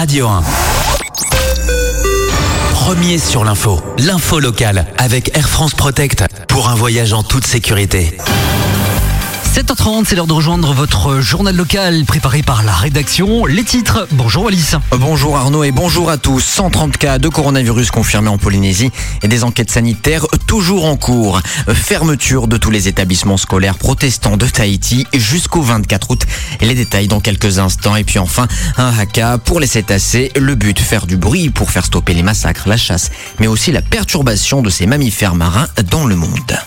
Radio 1. Premier sur l'info locale avec Air France Protect pour un voyage en toute sécurité. 7h30, c'est l'heure de rejoindre votre journal local préparé par la rédaction. Les titres, bonjour Alice. Bonjour Arnaud et bonjour à tous. 130 cas de coronavirus confirmés en Polynésie et des enquêtes sanitaires toujours en cours. Fermeture de tous les établissements scolaires protestants de Tahiti jusqu'au 24 août. Les détails dans quelques instants. Et puis enfin, un haka pour les cétacés. Le but, faire du bruit pour faire stopper les massacres, la chasse, mais aussi la perturbation de ces mammifères marins dans le monde.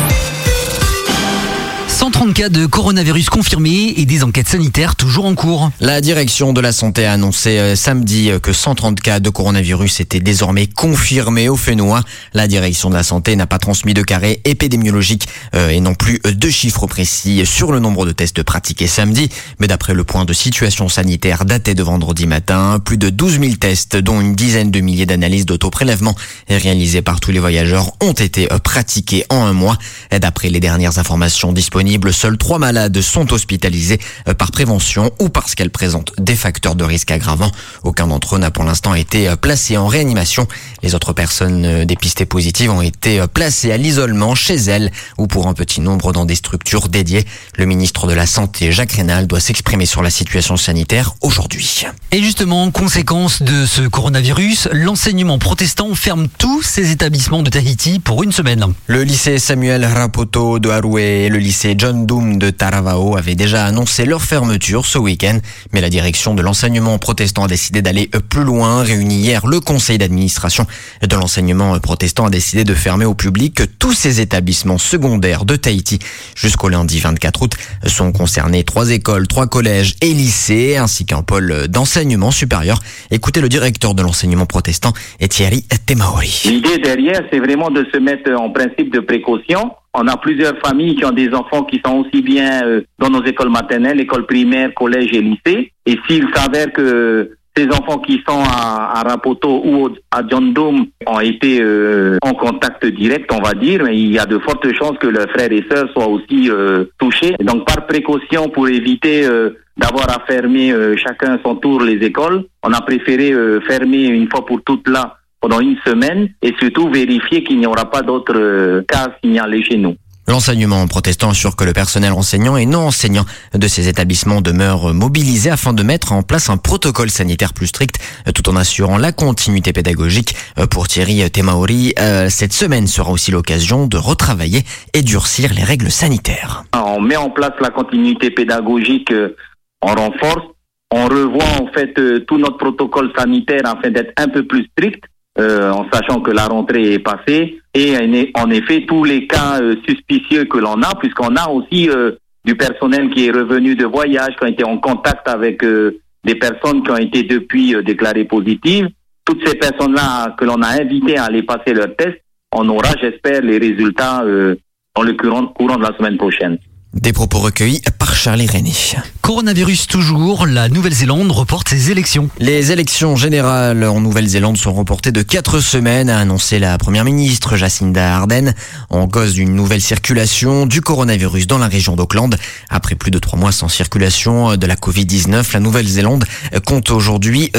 130 cas de coronavirus confirmés et des enquêtes sanitaires toujours en cours. La direction de la santé a annoncé samedi que 130 cas de coronavirus étaient désormais confirmés au Fénois. La direction de la santé n'a pas transmis de carré épidémiologique et non plus de chiffres précis sur le nombre de tests pratiqués samedi. Mais d'après le point de situation sanitaire daté de vendredi matin, plus de 12 000 tests, dont une dizaine de milliers d'analyses d'autoprélèvement réalisées par tous les voyageurs, ont été pratiqués en un mois. D'après les dernières informations disponibles, seuls 3 malades sont hospitalisés par prévention ou parce qu'elles présentent des facteurs de risque aggravants. Aucun d'entre eux n'a pour l'instant été placé en réanimation. Les autres personnes dépistées positives ont été placées à l'isolement chez elles ou pour un petit nombre dans des structures dédiées. Le ministre de la Santé, Jacques Rénal, doit s'exprimer sur la situation sanitaire aujourd'hui. Et justement, conséquence de ce coronavirus, l'enseignement protestant ferme tous ses établissements de Tahiti pour une semaine. Le lycée Samuel Rapoto de Haroué et le lycée John Doom de Taravao avaient déjà annoncé leur fermeture ce week-end. Mais la direction de l'enseignement protestant a décidé d'aller plus loin. Réuni hier, le conseil d'administration de l'enseignement protestant a décidé de fermer au public tous ces établissements secondaires de Tahiti. Jusqu'au lundi 24 août sont concernés 3 écoles, 3 collèges et lycées, ainsi qu'un pôle d'enseignement supérieur. Écoutez le directeur de l'enseignement protestant, Thierry Temaori. L'idée derrière, c'est vraiment de se mettre en principe de précaution. On a plusieurs familles qui ont des enfants qui sont aussi bien dans nos écoles maternelles, écoles primaires, collèges et lycées. Et s'il s'avère que ces enfants qui sont à Rapoto ou à John Doom ont été en contact direct, on va dire, mais il y a de fortes chances que leurs frères et sœurs soient aussi touchés. Et donc par précaution, pour éviter d'avoir à fermer chacun à son tour les écoles, on a préféré fermer une fois pour toutes là pendant une semaine et surtout vérifier qu'il n'y aura pas d'autres cas signalés chez nous. L'enseignement protestant assure que le personnel enseignant et non enseignant de ces établissements demeure mobilisé afin de mettre en place un protocole sanitaire plus strict tout en assurant la continuité pédagogique. Pour Thierry Temaori, cette semaine sera aussi l'occasion de retravailler et durcir les règles sanitaires. On met en place la continuité pédagogique, on renforce, on revoit en fait tout notre protocole sanitaire afin d'être un peu plus strict. En sachant que la rentrée est passée et en effet tous les cas suspicieux que l'on a, puisqu'on a aussi du personnel qui est revenu de voyage, qui ont été en contact avec des personnes qui ont été depuis déclarées positives. Toutes ces personnes-là que l'on a invitées à aller passer leur test, on aura, j'espère, les résultats dans le courant de la semaine prochaine. Des propos recueillis par Charlie René. Coronavirus toujours, la Nouvelle-Zélande reporte ses élections. Les élections générales en Nouvelle-Zélande sont reportées de 4 semaines, a annoncé la première ministre Jacinda Ardern, en cause d'une nouvelle circulation du coronavirus dans la région d'Auckland. Après plus de 3 mois sans circulation de la Covid-19, la Nouvelle-Zélande compte aujourd'hui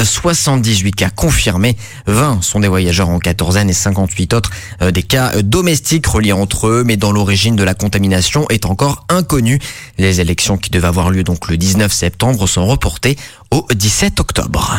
78 cas confirmés. 20 sont des voyageurs en quatorzaine et 58 autres des cas domestiques reliés entre eux, mais dont l'origine de la contamination est encore inconnue. Les élections qui devaient avoir lieu donc le 19 septembre sont reportées au 17 octobre.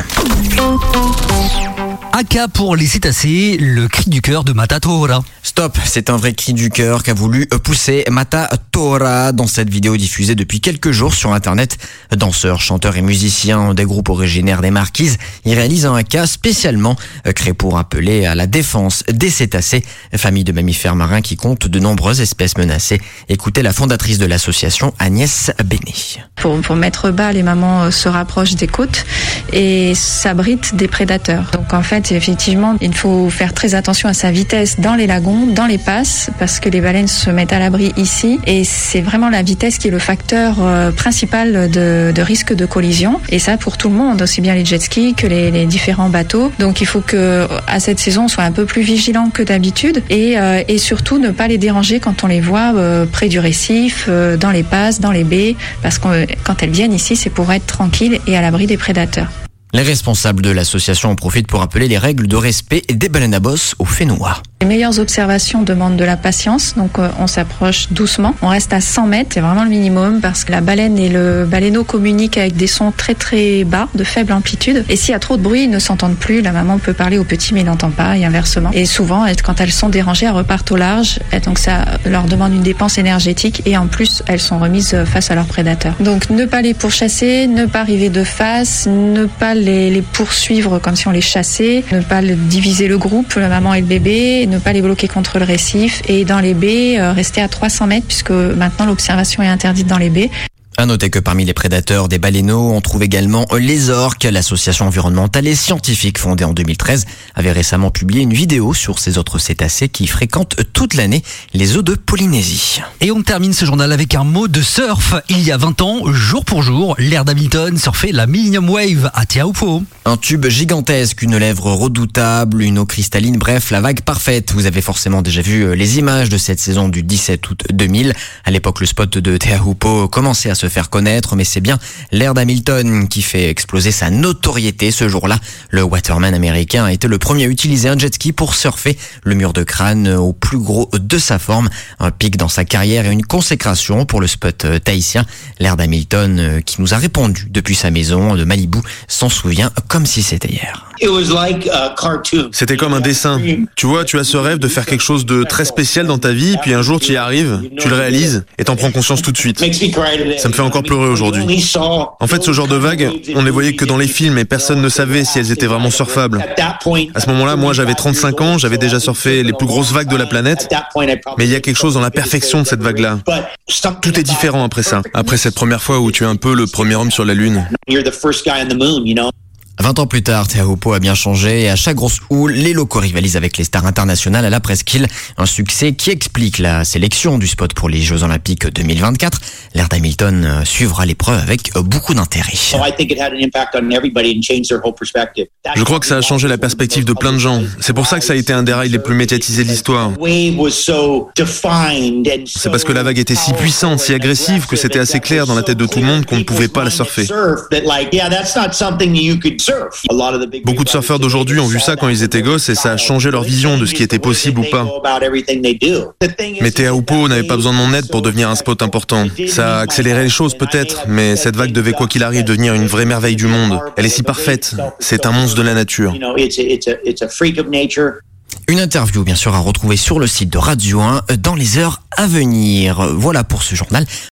Haka pour les cétacés, le cri du cœur de Mata Tora. Stop, c'est un vrai cri du cœur qu'a voulu pousser Mata Tora dans cette vidéo diffusée depuis quelques jours sur Internet. Danseurs, chanteurs et musiciens des groupes originaires des Marquises, ils réalisent un haka spécialement créé pour appeler à la défense des cétacés, famille de mammifères marins qui compte de nombreuses espèces menacées. Écoutez la fondatrice de l'association, Agnès Béné. Pour mettre bas, les mamans se rapprochent des côtes et s'abritent des prédateurs. Donc en fait, effectivement, il faut faire très attention à sa vitesse dans les lagons, dans les passes, parce que les baleines se mettent à l'abri ici et c'est vraiment la vitesse qui est le facteur principal de risque de collision. Et ça pour tout le monde, aussi bien les jet skis que les différents bateaux. Donc il faut que à cette saison, on soit un peu plus vigilant que d'habitude et surtout ne pas les déranger quand on les voit près du récif, dans les passes, dans les baies, parce que quand elles viennent ici, c'est pour être tranquilles et à l'abri des prédateurs. Les responsables de l'association en profitent pour rappeler les règles de respect des baleines à bosse au Fénois. Les meilleures observations demandent de la patience, donc on s'approche doucement. On reste à 100 mètres, c'est vraiment le minimum parce que la baleine et le baleineau communiquent avec des sons très très bas, de faible amplitude. Et s'il y a trop de bruit, ils ne s'entendent plus. La maman peut parler au petit mais il n'entend pas et inversement. Et souvent, quand elles sont dérangées, elles repartent au large. Et donc ça leur demande une dépense énergétique et en plus, elles sont remises face à leurs prédateurs. Donc ne pas les pourchasser, ne pas arriver de face, ne pas les poursuivre comme si on les chassait, ne pas diviser le groupe, la maman et le bébé, ne pas les bloquer contre le récif et dans les baies, rester à 300 mètres puisque maintenant l'observation est interdite dans les baies. À noter que parmi les prédateurs des baleineaux, on trouve également les orques. L'association environnementale et scientifique fondée en 2013 avait récemment publié une vidéo sur ces autres cétacés qui fréquentent toute l'année les eaux de Polynésie. Et on termine ce journal avec un mot de surf. Il y a 20 ans, jour pour jour, Laird Hamilton surfait la Millennium Wave à Te Aupo. Un tube gigantesque, une lèvre redoutable, une eau cristalline, bref, la vague parfaite. Vous avez forcément déjà vu les images de cette saison du 17 août 2000. À l'époque, le spot de Te Aupo commençait à se faire connaître, mais c'est bien Laird Hamilton qui fait exploser sa notoriété ce jour-là. Le waterman américain a été le premier à utiliser un jet ski pour surfer le mur de crâne au plus gros de sa forme. Un pic dans sa carrière et une consécration pour le spot tahitien. Laird Hamilton, qui nous a répondu depuis sa maison de Malibu, s'en souvient comme si c'était hier. C'était comme un dessin. Tu vois, tu as ce rêve de faire quelque chose de très spécial dans ta vie, puis un jour tu y arrives, tu le réalises et t'en prends conscience tout de suite. Ça me fait encore pleurer aujourd'hui. En fait, ce genre de vagues, on les voyait que dans les films et personne ne savait si elles étaient vraiment surfables. À ce moment-là, moi j'avais 35 ans, j'avais déjà surfé les plus grosses vagues de la planète, mais il y a quelque chose dans la perfection de cette vague-là. Tout est différent après ça. Après cette première fois où tu es un peu le premier homme sur la Lune. 20 ans plus tard, Te Aupo a bien changé et à chaque grosse houle, les locaux rivalisent avec les stars internationales à la presqu'île. Un succès qui explique la sélection du spot pour les Jeux Olympiques 2024. Laird Hamilton suivra l'épreuve avec beaucoup d'intérêt. Je crois que ça a changé la perspective de plein de gens. C'est pour ça que ça a été un des rails les plus médiatisés de l'histoire. C'est parce que la vague était si puissante, si agressive, que c'était assez clair dans la tête de tout le monde qu'on ne pouvait pas la surfer. Beaucoup de surfeurs d'aujourd'hui ont vu ça quand ils étaient gosses et ça a changé leur vision de ce qui était possible ou pas. Mais Te Aupo n'avait pas besoin de mon aide pour devenir un spot important. Ça a accéléré les choses peut-être, mais cette vague devait quoi qu'il arrive devenir une vraie merveille du monde. Elle est si parfaite, c'est un monstre de la nature. Une interview bien sûr à retrouver sur le site de Radio 1 dans les heures à venir. Voilà pour ce journal.